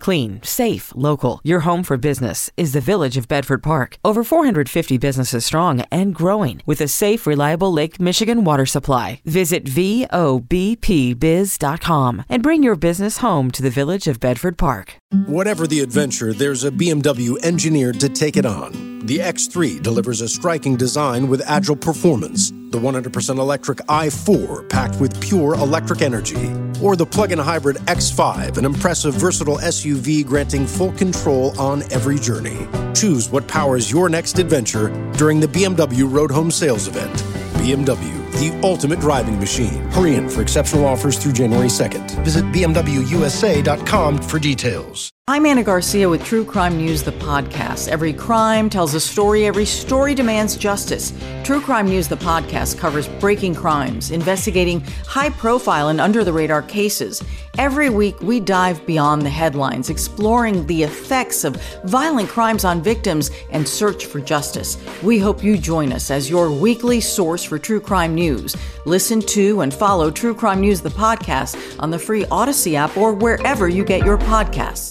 Clean, safe, local. Your home for business is the Village of Bedford Park. Over 450 businesses strong and growing with a safe, reliable Lake Michigan water supply. Visit VOBPBiz.com and bring your business home to the Village of Bedford Park. Whatever the adventure, there's a BMW engineered to take it on. The X3 delivers a striking design with agile performance. The 100% electric i4 packed with pure electric energy. Or the plug-in hybrid X5, an impressive, versatile SUV granting full control on every journey. Choose what powers your next adventure during the BMW Road Home Sales Event. BMW, the ultimate driving machine. Hurry in for exceptional offers through January 2nd. Visit BMWUSA.com for details. I'm Anna Garcia with True Crime News, the podcast. Every crime tells a story. Every story demands justice. True Crime News, the podcast, covers breaking crimes, investigating high-profile and under-the-radar cases. Every week, we dive beyond the headlines, exploring the effects of violent crimes on victims and search for justice. We hope you join us as your weekly source for true crime news. Listen to and follow True Crime News, the podcast, on the free Odyssey app or wherever you get your podcasts.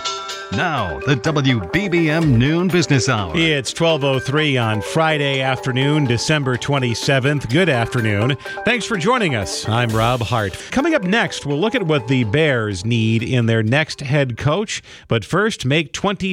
Now, the WBBM Noon Business Hour. It's 12:03 on Friday afternoon, December 27th. Good afternoon. Thanks for joining us. I'm Rob Hart. Coming up next, we'll look at what the Bears need in their next head coach. But first, make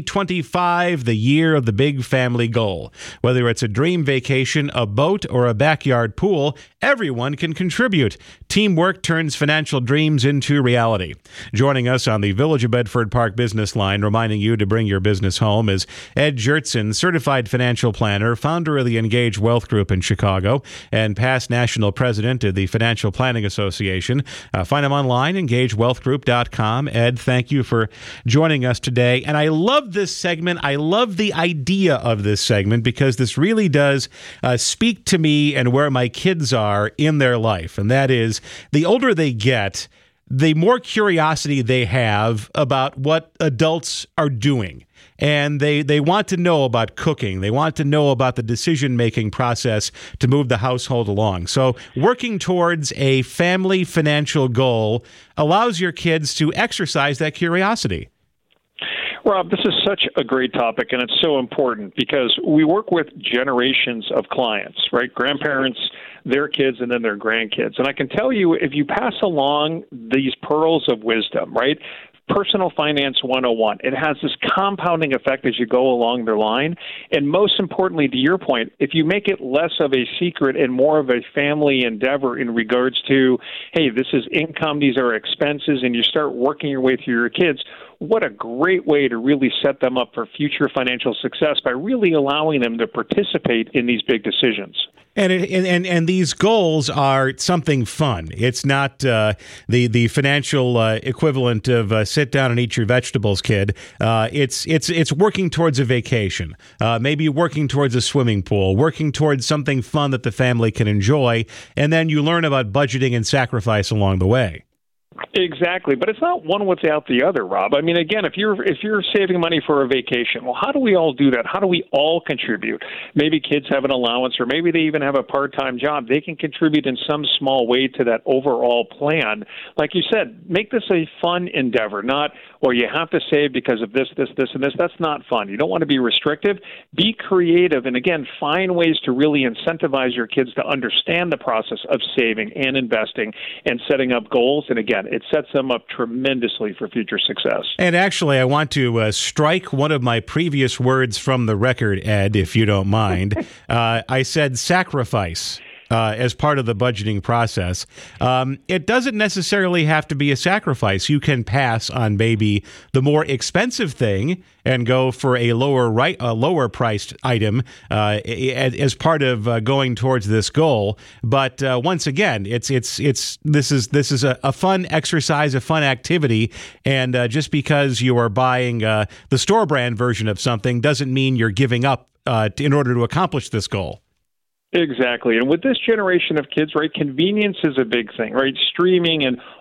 2025 the year of the big family goal. Whether it's a dream vacation, a boat, or a backyard pool, everyone can contribute. Teamwork turns financial dreams into reality. Joining us on the Village of Bedford Park business line, reminding you to bring your business home, is Ed Jertson, certified financial planner, founder of the Engage Wealth Group in Chicago, and past national president of the Financial Planning Association. Find him online, engagewealthgroup.com. Ed, thank you for joining us today. And I love this segment. I love the idea of this segment because this really does speak to me and where my kids are in their life. And that is, the older they get, the more curiosity they have about what adults are doing. And they want to know about cooking. They want to know about the decision-making process to move the household along. So working towards a family financial goal allows your kids to exercise that curiosity. Rob, this is such a great topic, and it's so important because we work with generations of clients, right? Grandparents, their kids, and then their grandkids. And I can tell you, if you pass along these pearls of wisdom, right? Personal Finance 101. It has this compounding effect as you go along the line. And most importantly, to your point, if you make it less of a secret and more of a family endeavor in regards to, hey, this is income, these are expenses, and you start working your way through your kids, what a great way to really set them up for future financial success by really allowing them to participate in these big decisions. And these goals are something fun. It's not the financial equivalent of sit down and eat your vegetables, kid. It's working towards a vacation, maybe working towards a swimming pool, working towards something fun that the family can enjoy, and then you learn about budgeting and sacrifice along the way. Exactly, but it's not one without the other, Rob. I mean, again, if you're saving money for a vacation, well, how do we all do that? How do we all contribute? Maybe kids have an allowance, or maybe they even have a part-time job. They can contribute in some small way to that overall plan. Like you said, make this a fun endeavor, not, well, you have to save because of this, and this. That's not fun. You don't want to be restrictive. Be creative, and again, find ways to really incentivize your kids to understand the process of saving and investing and setting up goals. And again, it sets them up tremendously for future success. And actually, I want to strike one of my previous words from the record, Ed, if you don't mind. I said sacrifice. As part of the budgeting process. It doesn't necessarily have to be a sacrifice. You can pass on maybe the more expensive thing and go for a lower priced item as part of going towards this goal. But once again, this is a fun exercise, a fun activity, and just because you are buying the store brand version of something doesn't mean you're giving up in order to accomplish this goal. Exactly. And with this generation of kids, right, convenience is a big thing, right? Streaming and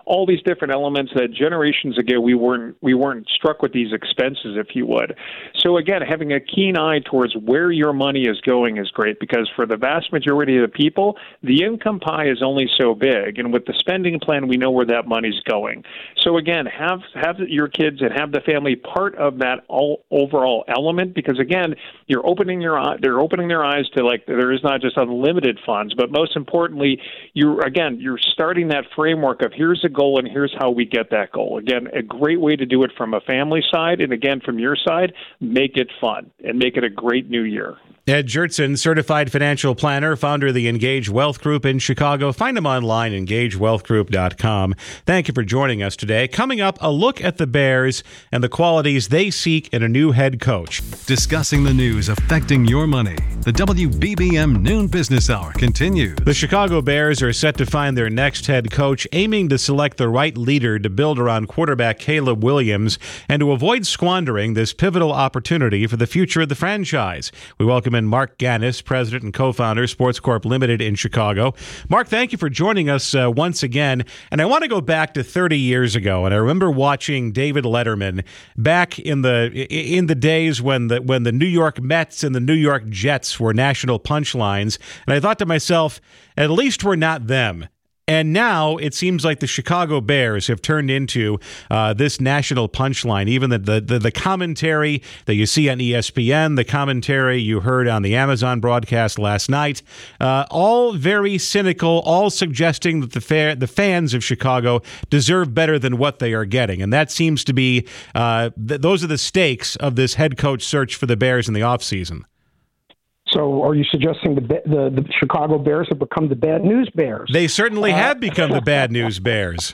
all these different elements that generations ago we weren't struck with these expenses, if you would. So again, having a keen eye towards where your money is going is great, because for the vast majority of the people, the income pie is only so big, and with the spending plan, we know where that money's going. So again, have your kids and have the family part of that overall element, because again, they're opening their eyes to, like, there is not just unlimited funds, but most importantly, you're starting that framework of here's a goal and here's how we get that goal. Again, a great way to do it from a family side, and again, from your side, make it fun and make it a great new year. Ed Jertson, certified financial planner, founder of the Engage Wealth Group in Chicago. Find him online, engagewealthgroup.com. Thank you for joining us today. Coming up, a look at the Bears and the qualities they seek in a new head coach. Discussing the news affecting your money. The WBBM Noon Business Hour continues. The Chicago Bears are set to find their next head coach, aiming to select the right leader to build around quarterback Caleb Williams and to avoid squandering this pivotal opportunity for the future of the franchise. We welcome in Mark Gannis, president and co-founder, Sports Corp Limited in Chicago. Mark, thank you for joining us once again. And I want to go back to 30 years ago, and I remember watching David Letterman back in the days when the New York Mets and the New York Jets were national punchlines, and I thought to myself, at least we're not them. And now it seems like the Chicago Bears have turned into this national punchline. Even the commentary that you see on ESPN, the commentary you heard on the Amazon broadcast last night, all very cynical, all suggesting that the fans of Chicago deserve better than what they are getting. And that seems to be those are the stakes of this head coach search for the Bears in the offseason. So are you suggesting the Chicago Bears have become the bad news Bears? They certainly have become the bad news Bears.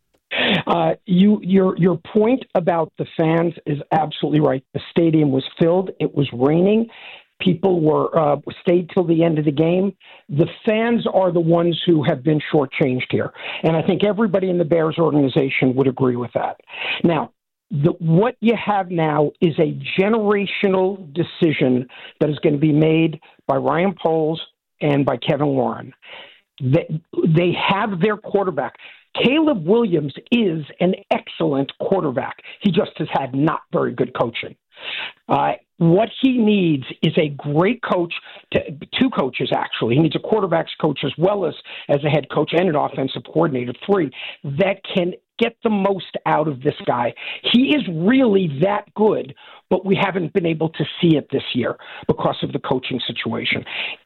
Your point about the fans is absolutely right. The stadium was filled. It was raining. People were stayed till the end of the game. The fans are the ones who have been shortchanged here. And I think everybody in the Bears organization would agree with that. Now, what you have now is a generational decision that is going to be made by Ryan Poles and by Kevin Warren. They have their quarterback. Caleb Williams is an excellent quarterback. He just has had not very good coaching. What he needs is a great coach, two coaches actually. He needs a quarterback's coach as well as a head coach and an offensive coordinator, three, that can get the most out of this guy. He is really that good, but we haven't been able to see it this year because of the coaching situation.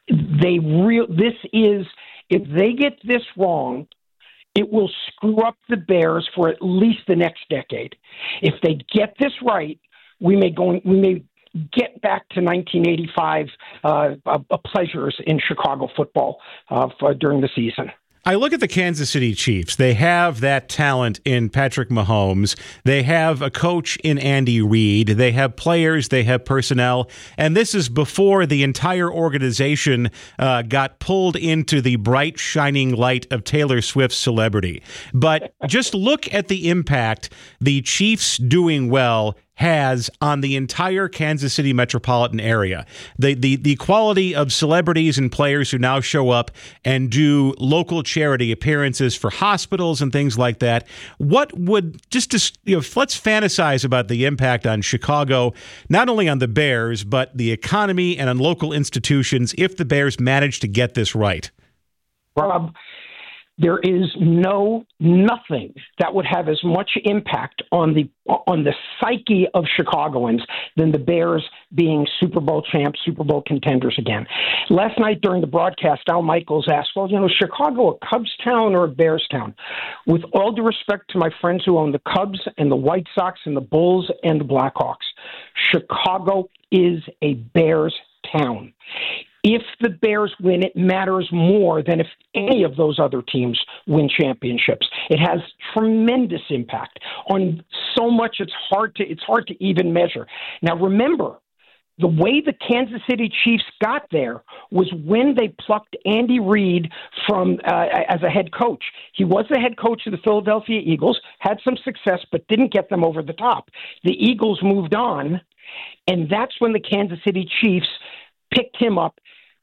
If they get this wrong, it will screw up the Bears for at least the next decade. If they get this right, we may get back to 1985 pleasures in Chicago football during the season. I look at the Kansas City Chiefs. They have that talent in Patrick Mahomes. They have a coach in Andy Reid. They have players. They have personnel. And this is before the entire organization got pulled into the bright, shining light of Taylor Swift's celebrity. But just look at the impact the Chiefs doing well has on the entire Kansas City metropolitan area. The quality of celebrities and players who now show up and do local charity appearances for hospitals and things like that. What would let's fantasize about the impact on Chicago, not only on the Bears, but the economy and on local institutions if the Bears manage to get this right. Rob, there is nothing that would have as much impact on the psyche of Chicagoans than the Bears being Super Bowl champs, Super Bowl contenders again. Last night during the broadcast, Al Michaels asked, Chicago a Cubs town or a Bears town? With all due respect to my friends who own the Cubs and the White Sox and the Bulls and the Blackhawks, Chicago is a Bears town. If the Bears win, it matters more than if any of those other teams win championships. It has tremendous impact on so much it's hard to even measure. Now, remember, the way the Kansas City Chiefs got there was when they plucked Andy Reid from as a head coach. He was the head coach of the Philadelphia Eagles, had some success, but didn't get them over the top. The Eagles moved on, and that's when the Kansas City Chiefs picked him up,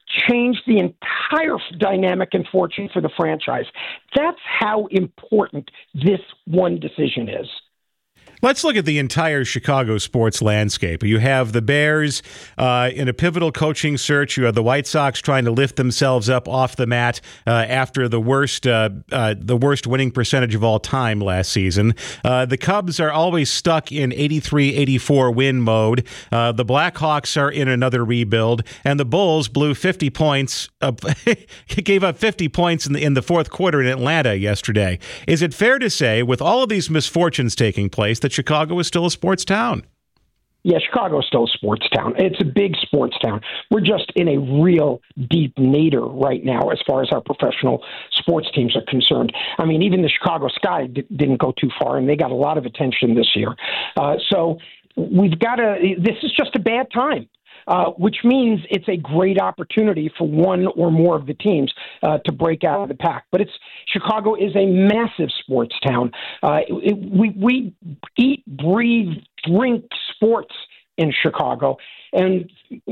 change the entire dynamic and fortune for the franchise. That's how important this one decision is. Let's look at the entire Chicago sports landscape. You have the Bears in a pivotal coaching search. You have the White Sox trying to lift themselves up off the mat after the worst winning percentage of all time last season. The Cubs are always stuck in 83-84 win mode. The Blackhawks are in another rebuild, and the Bulls blew 50 points, gave up 50 points in the fourth quarter in Atlanta yesterday. Is it fair to say, with all of these misfortunes taking place, that Chicago is still a sports town? Yeah, Chicago is still a sports town. It's a big sports town. We're just in a real deep nadir right now as far as our professional sports teams are concerned. I mean, even the Chicago Sky didn't go too far, and they got a lot of attention this year. So we've got to – this is just a bad time. Which means it's a great opportunity for one or more of the teams to break out of the pack. But Chicago is a massive sports town. We eat, breathe, drink sports in Chicago, and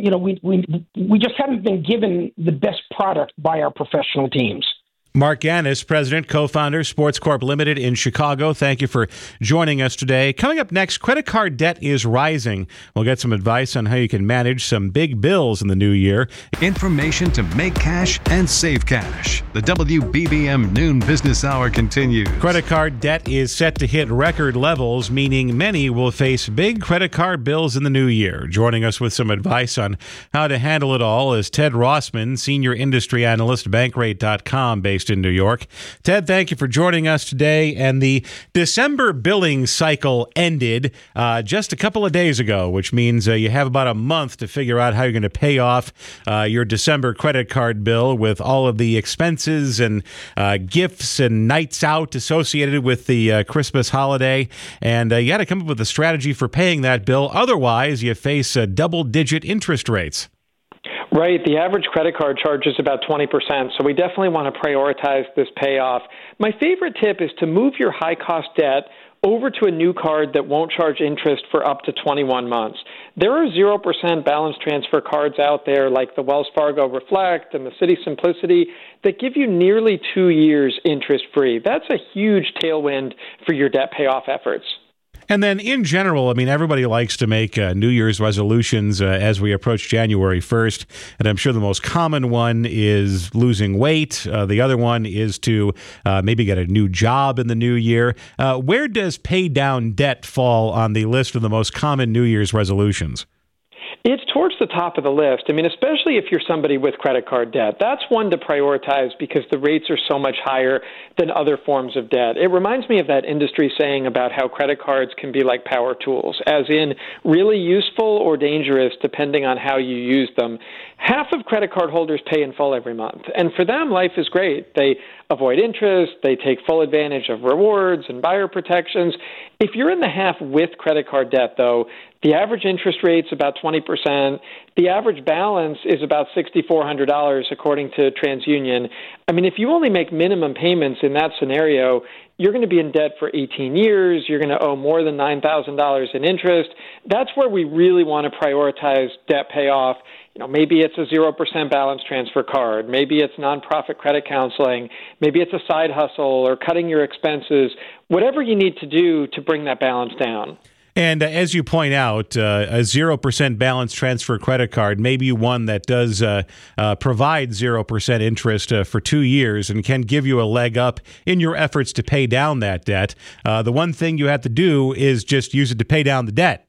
we just haven't been given the best product by our professional teams. Mark Gannis, president, co-founder, Sports Corp Limited in Chicago. Thank you for joining us today. Coming up next, credit card debt is rising. We'll get some advice on how you can manage some big bills in the new year. Information to make cash and save cash. The WBBM Noon Business Hour continues. Credit card debt is set to hit record levels, meaning many will face big credit card bills in the new year. Joining us with some advice on how to handle it all is Ted Rossman, senior industry analyst, Bankrate.com, based in New York. Ted, thank you for joining us today. And the December billing cycle ended just a couple of days ago, which means you have about a month to figure out how you're going to pay off your December credit card bill with all of the expenses and gifts and nights out associated with the Christmas holiday. And you got to come up with a strategy for paying that bill. Otherwise, you face double-digit interest rates. Right. The average credit card charge is about 20%, so we definitely want to prioritize this payoff. My favorite tip is to move your high-cost debt over to a new card that won't charge interest for up to 21 months. There are 0% balance transfer cards out there like the Wells Fargo Reflect and the Citi Simplicity that give you nearly 2 years interest-free. That's a huge tailwind for your debt payoff efforts. And then in general, I mean, everybody likes to make New Year's resolutions as we approach January 1st. And I'm sure the most common one is losing weight. The other one is to maybe get a new job in the new year. Where does pay down debt fall on the list of the most common New Year's resolutions? It's towards the top of the list. I mean, especially if you're somebody with credit card debt. That's one to prioritize because the rates are so much higher than other forms of debt. It reminds me of that industry saying about how credit cards can be like power tools, as in really useful or dangerous depending on how you use them. Half of credit card holders pay in full every month. And for them, life is great. They avoid interest. They take full advantage of rewards and buyer protections. If you're in the half with credit card debt, though, the average interest rate's about 20%. The average balance is about $6,400, according to TransUnion. I mean, if you only make minimum payments in that scenario, you're going to be in debt for 18 years. You're going to owe more than $9,000 in interest. That's where we really want to prioritize debt payoff. You know, maybe it's a 0% balance transfer card. Maybe it's nonprofit credit counseling. Maybe it's a side hustle or cutting your expenses. Whatever you need to do to bring that balance down. And as you point out, a 0% balance transfer credit card, maybe one that does provide 0% interest for 2 years and can give you a leg up in your efforts to pay down that debt. The one thing you have to do is just use it to pay down the debt.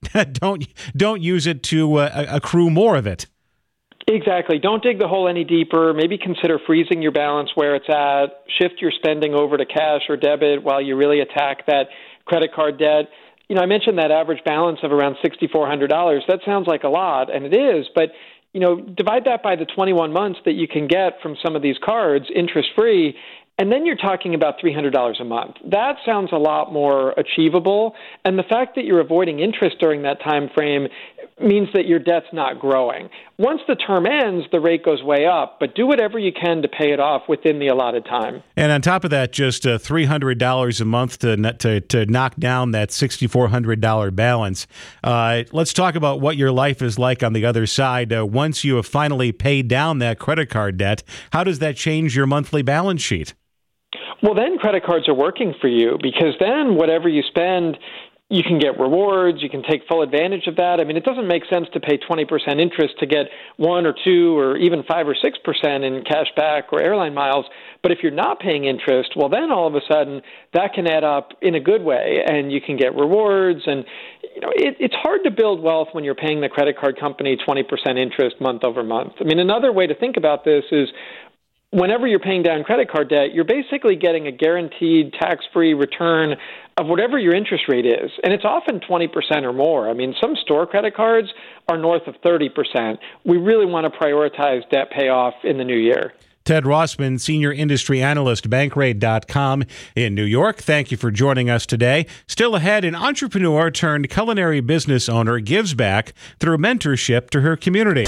Don't use it to accrue more of it. Exactly. Don't dig the hole any deeper. Maybe consider freezing your balance where it's at. Shift your spending over to cash or debit while you really attack that credit card debt. You know, I mentioned that average balance of around $6,400. That sounds like a lot, and it is, but, you know, divide that by the 21 months that you can get from some of these cards interest-free, and then you're talking about $300 a month. That sounds a lot more achievable, and the fact that you're avoiding interest during that time frame means that your debt's not growing. Once the term ends, the rate goes way up, but do whatever you can to pay it off within the allotted time. And on top of that, just $300 a month to knock down that $6,400 balance. Let's talk about what your life is like on the other side. Once you have finally paid down that credit card debt, how does that change your monthly balance sheet? Well, then credit cards are working for you, because then whatever you spend, you can get rewards, you can take full advantage of that. I mean, it doesn't make sense to pay 20% interest to get 1 or 2 or even 5 or 6% in cash back or airline miles. But if you're not paying interest, well, then all of a sudden that can add up in a good way, and you can get rewards. And it's hard to build wealth when you're paying the credit card company 20% interest month over month. I mean, another way to think about this is, whenever you're paying down credit card debt, you're basically getting a guaranteed tax-free return of whatever your interest rate is. And it's often 20% or more. I mean, some store credit cards are north of 30%. We really want to prioritize debt payoff in the new year. Ted Rossman, Senior Industry Analyst, Bankrate.com in New York. Thank you for joining us today. Still ahead, an entrepreneur turned culinary business owner gives back through mentorship to her community.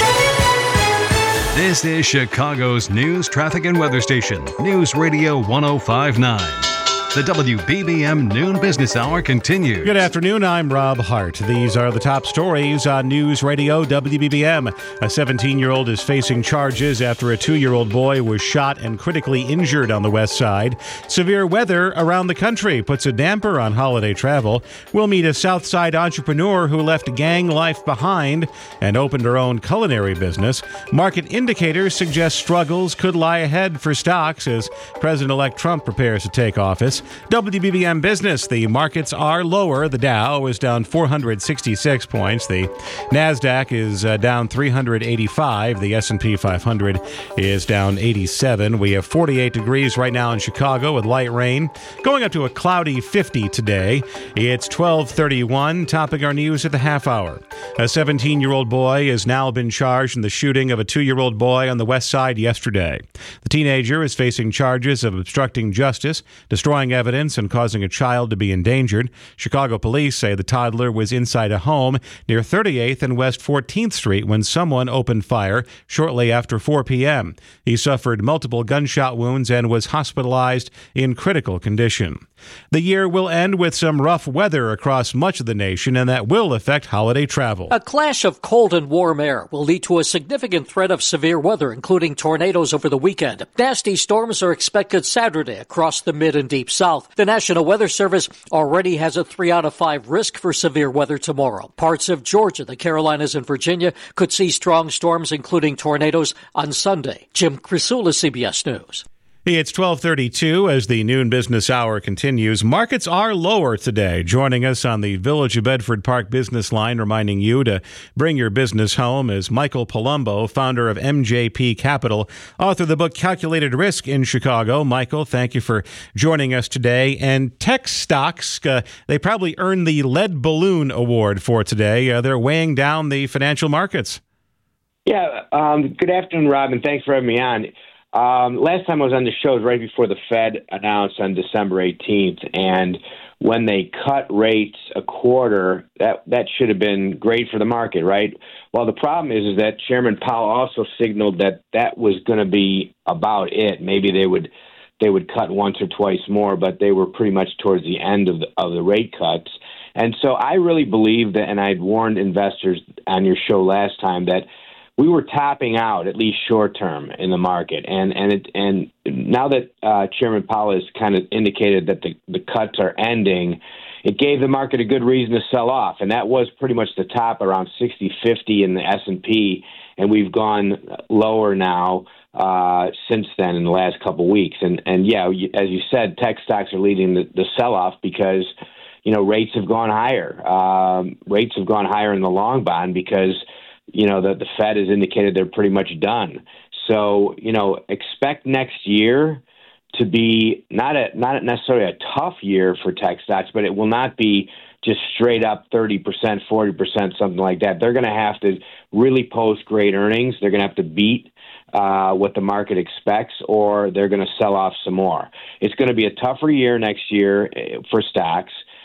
This is Chicago's news, traffic, and weather station, News Radio 1059. The WBBM Noon Business Hour continues. Good afternoon, I'm Rob Hart. These are the top stories on News Radio WBBM. A 17-year-old is facing charges after a 2-year-old boy was shot and critically injured on the west side. Severe weather around the country puts a damper on holiday travel. We'll meet a South Side entrepreneur who left gang life behind and opened her own culinary business. Market indicators suggest struggles could lie ahead for stocks as President-elect Trump prepares to take office. WBBM Business, the markets are lower. The Dow is down 466 points. The NASDAQ is down 385. The S&P 500 is down 87. We have 48 degrees right now in Chicago with light rain, going up to a cloudy 50 today. It's 12:31, topping our news at the half hour. A 17-year-old boy has now been charged in the shooting of a 2-year-old boy on the west side yesterday. The teenager is facing charges of obstructing justice, destroying evidence, and causing a child to be endangered. Chicago police say the toddler was inside a home near 38th and West 14th Street when someone opened fire shortly after 4 p.m. He suffered multiple gunshot wounds and was hospitalized in critical condition. The year will end with some rough weather across much of the nation, and that will affect holiday travel. A clash of cold and warm air will lead to a significant threat of severe weather, including tornadoes over the weekend. Nasty storms are expected Saturday across the mid and deep south. The National Weather Service already has a 3 out of 5 risk for severe weather tomorrow. Parts of Georgia, the Carolinas, and Virginia could see strong storms, including tornadoes, on Sunday. Jim Crisula, CBS News. It's 12:32 as the noon business hour continues. Markets are lower today. Joining us on the Village of Bedford Park business line, reminding you to bring your business home, is Michael Palumbo, founder of MJP Capital, author of the book Calculated Risk in Chicago. Michael, thank you for joining us today. And tech stocks, they probably earned the Lead Balloon Award for today. They're weighing down the financial markets. Yeah, good afternoon, Rob, and thanks for having me on. Last time I was on the show was right before the Fed announced on December 18th, and when they cut rates a quarter, that should have been great for the market, right? Well, the problem is that Chairman Powell also signaled that was going to be about it. Maybe they would cut once or twice more, but they were pretty much towards the end of the rate cuts. And so I really believe that, and I'd warned investors on your show last time that we were topping out, at least short term, in the market, and now that Chairman Powell has kind of indicated that the cuts are ending, it gave the market a good reason to sell off, and that was pretty much the top around 60-50 in the S&P, and we've gone lower now since then in the last couple of weeks, and yeah, as you said, tech stocks are leading the sell off because rates have gone higher. Rates have gone higher in the long bond because the Fed has indicated they're pretty much done. So, expect next year to be not necessarily a tough year for tech stocks, but it will not be just straight up 30%, 40%, something like that. They're going to have to really post great earnings. They're going to have to beat what the market expects, or they're going to sell off some more. It's going to be a tougher year next year for stocks.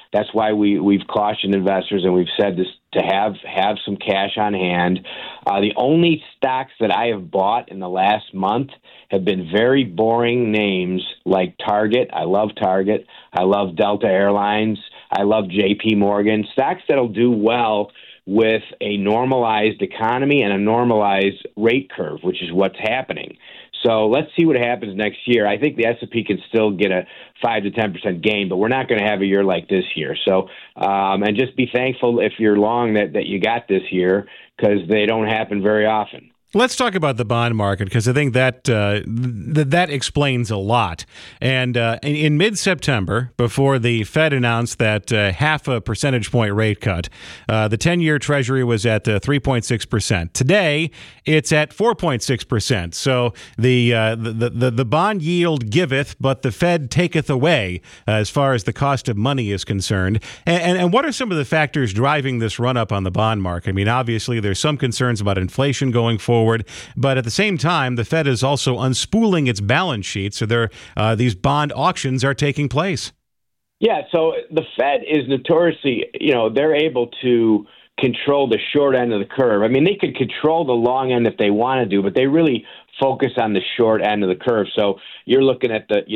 That's why we've cautioned investors and we've said this to have some cash on hand. The only stocks that I have bought in the last month have been very boring names like Target. I love Target. I love Delta Airlines. I love JP Morgan. Stocks that'll do well with a normalized economy and a normalized rate curve, which is what's happening. So let's see what happens next year. I think the S&P can still get a 5 to 10% gain, but we're not going to have a year like this year. So, and just be thankful if you're long that you got this year, because they don't happen very often. Let's talk about the bond market, because I think that that explains a lot. And in mid-September, before the Fed announced that half a percentage point rate cut, the 10-year Treasury was at 3.6%. Today, it's at 4.6%. So the bond yield giveth, but the Fed taketh away as far as the cost of money is concerned. And what are some of the factors driving this run-up on the bond market? I mean, obviously, there's some concerns about inflation going forward. But at the same time, the Fed is also unspooling its balance sheet, so these bond auctions are taking place. Yeah, so the Fed is notoriously, they're able to control the short end of the curve. I mean, they could control the long end if they want to do, but they really focus on the short end of the curve. So you're looking at the,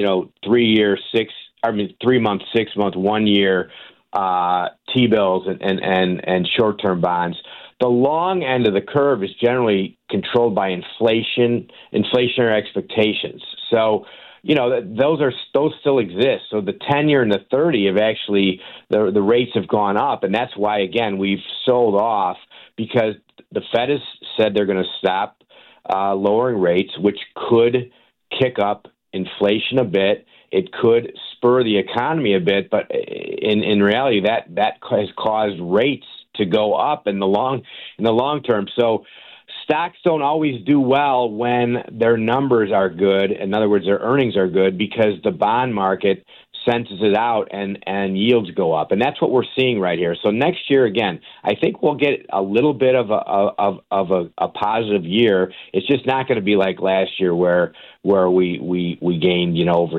3 month, 6 month, 1 year T-bills and short-term bonds. The long end of the curve is generally controlled by inflationary expectations. So, those still exist. So the 10-year and the 30 have actually, the rates have gone up. And that's why, again, we've sold off, because the Fed has said they're going to stop lowering rates, which could kick up inflation a bit. It could spur the economy a bit. But in reality, that has caused rates to go up in the long term. So stocks don't always do well when their numbers are good. In other words, their earnings are good, because the bond market senses it out and yields go up. And that's what we're seeing right here. So next year, again, I think we'll get a little bit of a positive year. It's just not going to be like last year where we gained, over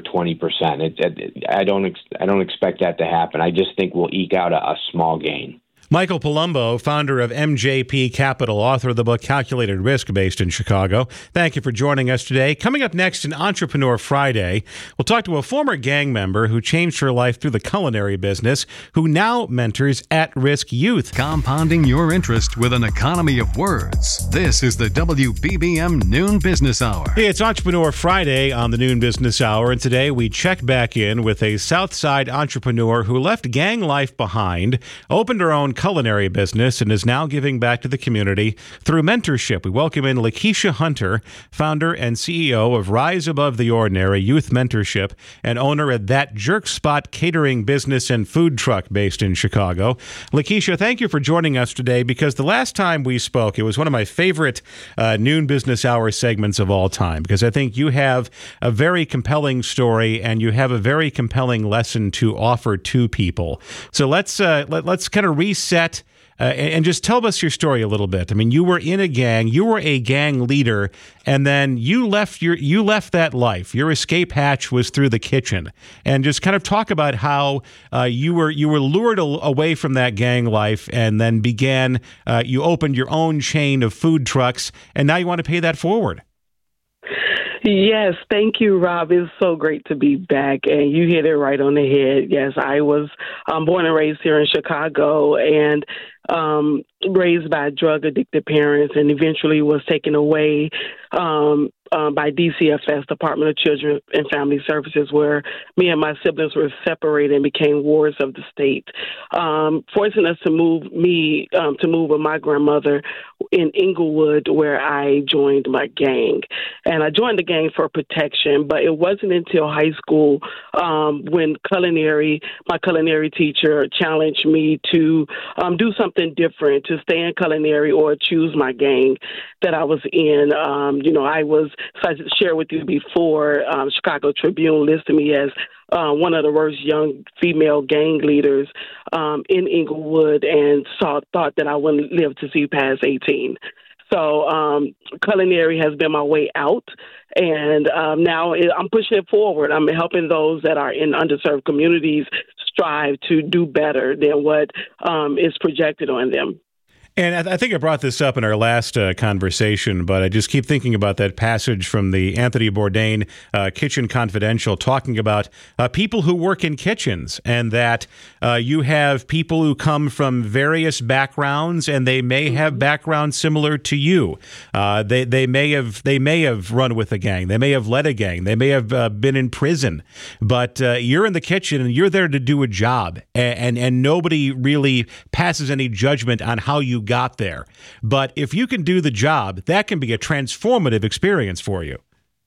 20%. I don't expect that to happen. I just think we'll eke out a small gain. Michael Palumbo, founder of MJP Capital, author of the book Calculated Risk, based in Chicago. Thank you for joining us today. Coming up next in Entrepreneur Friday, we'll talk to a former gang member who changed her life through the culinary business, who now mentors at-risk youth. Compounding your interest with an economy of words. This is the WBBM Noon Business Hour. Hey, it's Entrepreneur Friday on the Noon Business Hour, and today we check back in with a Southside entrepreneur who left gang life behind, opened her own culinary business, and is now giving back to the community through mentorship. We welcome in Lakeisha Hunter, founder and CEO of Rise Above the Ordinary Youth Mentorship and owner at That Jerk Spot catering business and food truck based in Chicago. Lakeisha, thank you for joining us today, because the last time we spoke, it was one of my favorite Noon Business Hour segments of all time, because I think you have a very compelling story and you have a very compelling lesson to offer to people. So let's kind of reset and just tell us your story a little bit. I mean, you were in a gang, you were a gang leader, and then you left that life. Your escape hatch was through the kitchen. And just kind of talk about how you were lured away from that gang life, and then you opened your own chain of food trucks, and now you want to pay that forward. Yes, thank you, Rob. It's so great to be back, and you hit it right on the head. Yes, I was born and raised here in Chicago, and raised by drug-addicted parents, and eventually was taken away by DCFS, Department of Children and Family Services, where me and my siblings were separated and became wards of the state, forcing us to move with my grandmother in Inglewood, where I joined my gang. And I joined the gang for protection, but it wasn't until high school when my culinary teacher challenged me to do something different, to stay in culinary or choose my gang that I was in. So I shared with you before, Chicago Tribune listed me as one of the worst young female gang leaders in Inglewood, and thought that I wouldn't live to see past 18. So culinary has been my way out. And now I'm pushing it forward. I'm helping those that are in underserved communities strive to do better than what is projected on them. And I think I brought this up in our last conversation, but I just keep thinking about that passage from the Anthony Bourdain Kitchen Confidential, talking about people who work in kitchens, and that you have people who come from various backgrounds, and they may have backgrounds similar to you. They may have run with a gang, they may have led a gang, they may have been in prison, but you're in the kitchen and you're there to do a job, and nobody really passes any judgment on how you got there. But if you can do the job, that can be a transformative experience for you.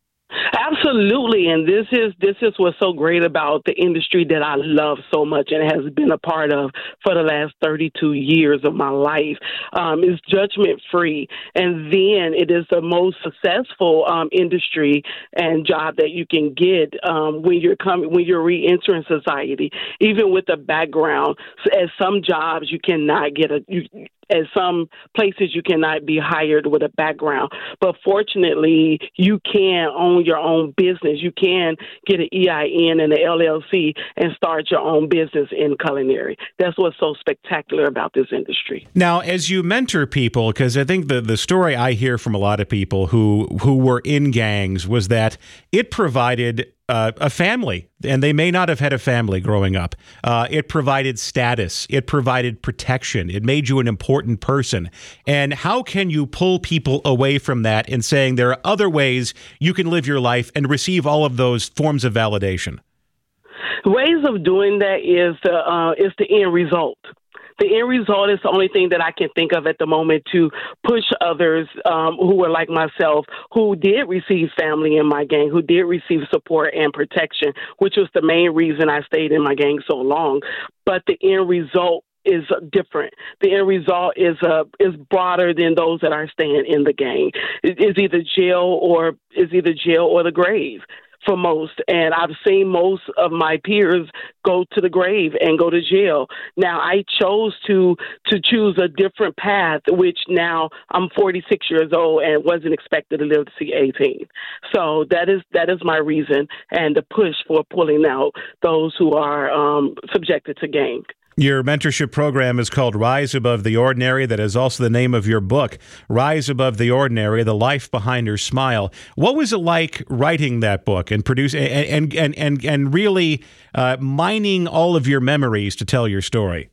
Absolutely, and this is what's so great about the industry that I love so much and has been a part of for the last 32 years of my life. Is judgment free, and then it is the most successful industry and job that you can get when you're re-entering society. Even with a background, at some jobs you cannot get at some places you cannot be hired with a background. But fortunately, you can own your own business. You can get an EIN and an LLC and start your own business in culinary. That's what's so spectacular about this industry. Now, as you mentor people, because I think the story I hear from a lot of people who were in gangs was that it provided a family, and they may not have had a family growing up. It provided status. It provided protection. It made you an important person. And how can you pull people away from that and saying there are other ways you can live your life and receive all of those forms of validation? Ways of doing that is the end result. The end result is the only thing that I can think of at the moment to push others who were like myself, who did receive family in my gang, who did receive support and protection, which was the main reason I stayed in my gang so long. But the end result is different. The end result is broader than those that are staying in the gang. It's either jail or the grave for most. And I've seen most of my peers go to the grave and go to jail. Now, I chose to choose a different path, which now I'm 46 years old and wasn't expected to live to see 18. So that is my reason and the push for pulling out those who are subjected to gang. Your mentorship program is called Rise Above the Ordinary. That is also the name of your book, Rise Above the Ordinary, The Life Behind Her Smile. What was it like writing that book and producing and really mining all of your memories to tell your story?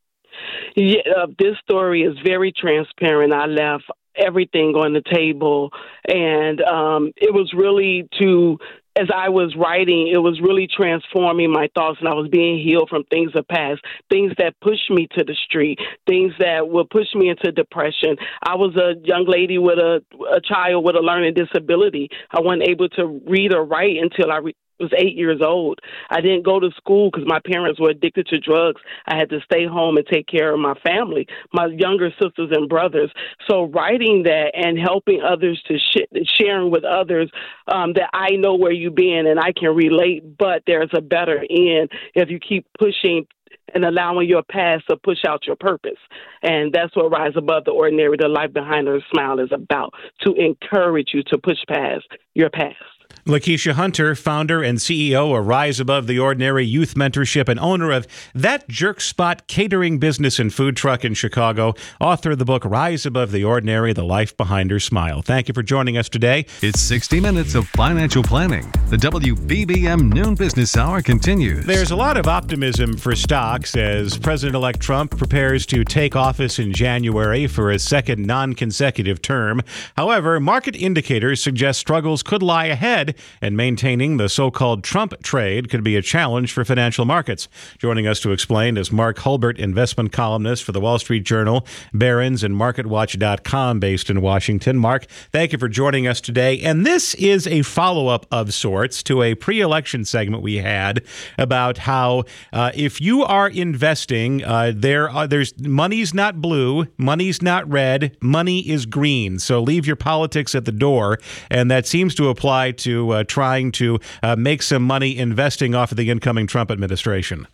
Yeah, this story is very transparent. I left everything on the table, and it was really as I was writing, it was really transforming my thoughts, and I was being healed from things of past, things that pushed me to the street, things that would push me into depression. I was a young lady with a child with a learning disability. I wasn't able to read or write until I was 8 years old. I didn't go to school because my parents were addicted to drugs. I had to stay home and take care of my family, my younger sisters and brothers. So writing that and helping others to sharing with others that I know where you've been and I can relate, but there's a better end if you keep pushing and allowing your past to push out your purpose. And that's what Rise Above the Ordinary, The Life Behind Her Smile is about, to encourage you to push past your past. Lakeisha Hunter, founder and CEO of Rise Above the Ordinary Youth Mentorship and owner of That Jerk Spot catering business and food truck in Chicago, author of the book Rise Above the Ordinary, The Life Behind Her Smile. Thank you for joining us today. It's 60 minutes of financial planning. The WBBM Noon Business Hour continues. There's a lot of optimism for stocks as President-elect Trump prepares to take office in January for a second non-consecutive term. However, market indicators suggest struggles could lie ahead, and maintaining the so-called Trump trade could be a challenge for financial markets. Joining us to explain is Mark Hulbert, investment columnist for the Wall Street Journal, Barron's, and MarketWatch.com based in Washington. Mark, thank you for joining us today. And this is a follow-up of sorts to a pre-election segment we had about how if you are investing, there's money's not blue, money's not red, money is green. So leave your politics at the door. And that seems to apply to trying to make some money investing off of the incoming Trump administration.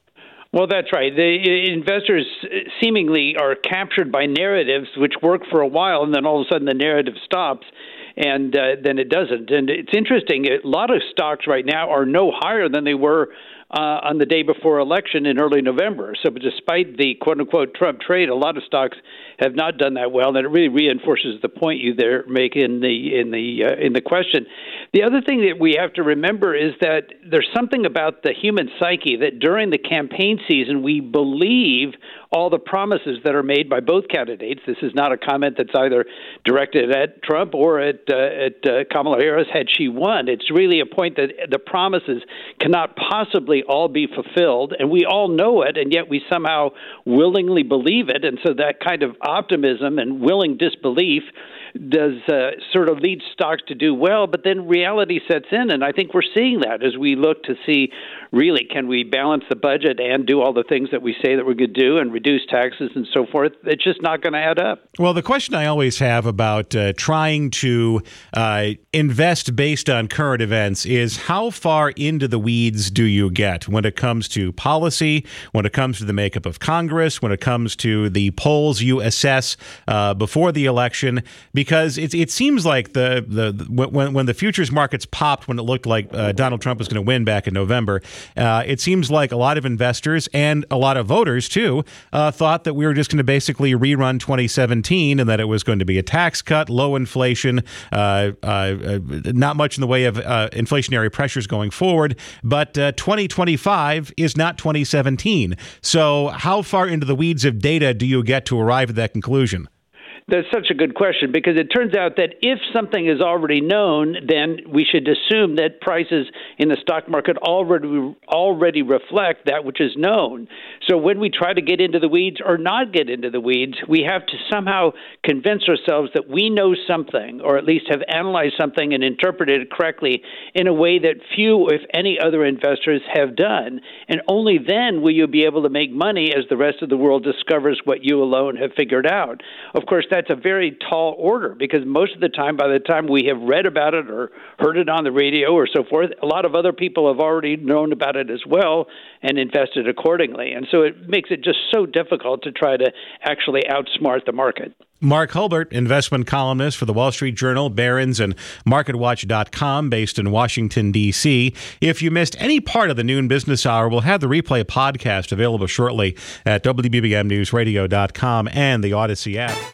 Well, that's right. The investors seemingly are captured by narratives which work for a while, and then all of a sudden the narrative stops, and then it doesn't. And it's interesting. A lot of stocks right now are no higher than they were on the day before election in early November. So despite the quote-unquote Trump trade, a lot of stocks have not done that well, and it really reinforces the point you there make in the question. The other thing that we have to remember is that there's something about the human psyche that during the campaign season we believe all the promises that are made by both candidates. This is not a comment that's either directed at Trump or at Kamala Harris had she won. It's really a point that the promises cannot possibly all be fulfilled, and we all know it, and yet we somehow willingly believe it. And so that kind of optimism and willing disbelief does sort of lead stocks to do well, but then reality sets in, and I think we're seeing that as we look to see, really, can we balance the budget and do all the things that we say that we're going to do and reduce taxes and so forth? It's just not going to add up. Well, the question I always have about trying to invest based on current events is how far into the weeds do you get when it comes to policy, when it comes to the makeup of Congress, when it comes to the polls you assess before the election? Because it seems like when the futures markets popped when it looked like Donald Trump was going to win back in November, it seems like a lot of investors and a lot of voters, too, thought that we were just going to basically rerun 2017 and that it was going to be a tax cut, low inflation, not much in the way of inflationary pressures going forward. But 2025 is not 2017. So how far into the weeds of data do you get to arrive at that conclusion? That's such a good question, because it turns out that if something is already known, then we should assume that prices in the stock market already reflect that which is known. So when we try to get into the weeds or not get into the weeds, we have to somehow convince ourselves that we know something, or at least have analyzed something and interpreted it correctly in a way that few, if any, other investors have done. And only then will you be able to make money as the rest of the world discovers what you alone have figured out. Of course, that's a very tall order, because most of the time, by the time we have read about it or heard it on the radio or so forth, a lot of other people have already known about it as well and invested accordingly. And so it makes it just so difficult to try to actually outsmart the market. Mark Hulbert, investment columnist for the Wall Street Journal, Barron's, and MarketWatch.com, based in Washington, D.C. If you missed any part of the Noon Business Hour, we'll have the replay podcast available shortly at WBBMNewsRadio.com and the Odyssey app.